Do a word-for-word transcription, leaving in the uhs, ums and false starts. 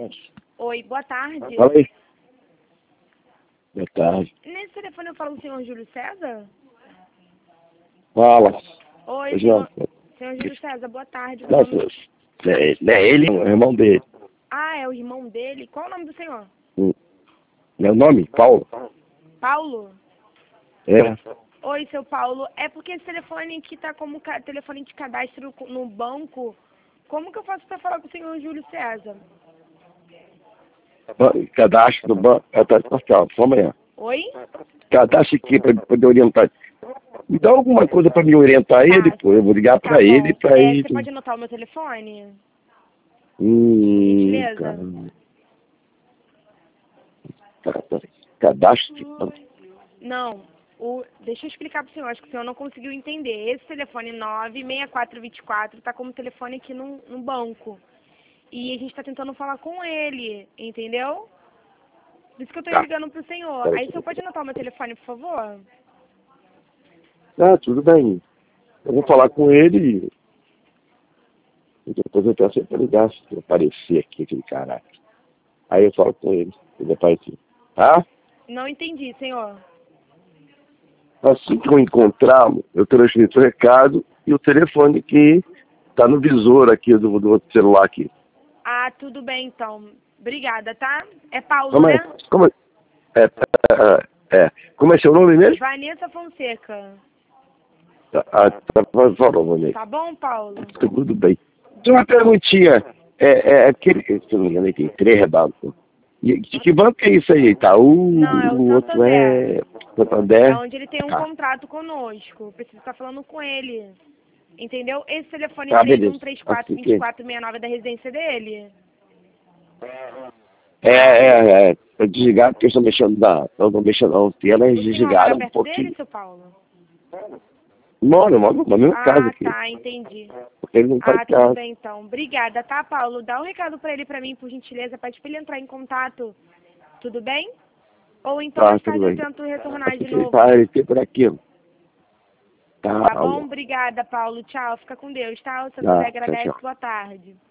Oi, boa tarde. Fala aí. Boa tarde. Nesse telefone eu falo com o senhor Júlio César? Fala. Oi, Eu senhor, já- senhor Júlio César, boa tarde. Não, Meu nome- não é, não é ele, é o irmão dele. Ah, é o irmão dele. Qual o nome do senhor? Hum. Meu nome? Paulo. Paulo? É. Oi, seu Paulo. É porque esse telefone aqui tá como ca- telefone de cadastro co- no banco. Como que eu faço para falar com o senhor Júlio César? Ba- Cadastro do banco. É, tá, tá, tá, só amanhã. Oi? Cadastro aqui para poder orientar. Me dá alguma coisa para me orientar ele, Tá. pô. Eu vou ligar Tá para bom. ele para É, ele. você pode anotar o meu telefone? Hum, Gentileza? caramba. Tá, tá. Cadastro de banco. Não. O, deixa eu explicar pro senhor, acho que o senhor não conseguiu entender. Esse telefone nove seis quatro dois quatro tá como telefone aqui no, no banco. E a gente tá tentando falar com ele, entendeu? Por isso que eu tô Tá. ligando pro senhor. Peraí. Aí o senhor pode anotar o meu telefone, por favor? Ah, tudo bem. Eu vou falar com ele e depois eu peço para ligar se aparecer aqui aquele caraca. Aí eu falo com ele, ele aparecer. Tá? Não entendi, senhor. Assim que eu encontrá-lo, eu transmito o recado e o telefone que está no visor aqui do, do outro celular aqui. Ah, tudo bem então. Obrigada, tá? É Paulo, Como é? né? Como é? É, é, é. Como é seu nome mesmo? Vanessa Fonseca. Tá, ah, tá, falou, Vanessa. Tá bom, Paulo? Tudo bem. Tem uma perguntinha. É, é aquele, se não me engano, aí tem três bancos. E de que banco é isso aí? Itaú, Não, é o o outro Santander. é Santander. É onde ele tem um Tá. contrato conosco. Preciso estar falando com ele. Entendeu? Esse telefone Tá, três beleza. um três quatro Assim dois que... quatro seis nove é da residência dele? É, é, é. Pra desligar, porque eu estou mexendo na. Não estou mexendo não. Tem elas O senhor desligaram mora um perto pouquinho. dele, seu Paulo? Moro, moro na mesma casa Ah, aqui. tá, entendi. Porque ele não tá Ah, em tudo casa. bem então. Obrigada, tá, Paulo? Dá um recado pra ele pra mim, por gentileza. Pede pra ele entrar em contato. Tudo bem? Ou então Tá, mais tudo tarde eu bem. tento retornar Assim de que ele novo. tá, ele tem por aqui. Tá, Tá bom? alô. Obrigada, Paulo. Tchau. Fica com Deus, tá? O seu Tá, José tchau, agradece. tchau. Boa tarde.